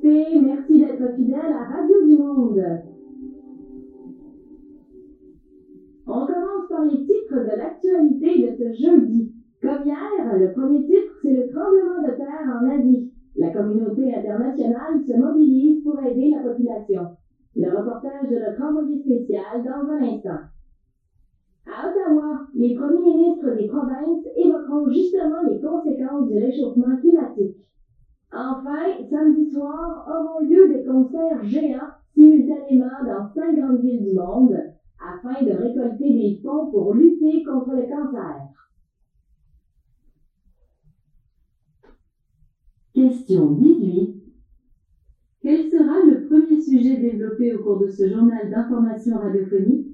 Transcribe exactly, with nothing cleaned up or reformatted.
Respect, merci d'être fidèle à Radio du Monde. On commence par les titres de l'actualité de ce jeudi. Comme hier, le premier titre, c'est le tremblement de terre en Asie. La communauté internationale se mobilise pour aider la population. Le reportage de notre envoyé spécial dans un instant. À Ottawa, les premiers ministres des provinces évoqueront justement les conséquences du réchauffement climatique. Enfin, samedi soir, auront lieu des concerts géants simultanément dans cinq grandes villes du monde afin de récolter des fonds pour lutter contre le cancer. Question dix-huit. Quel sera le premier sujet développé au cours de ce journal d'information radiophonique?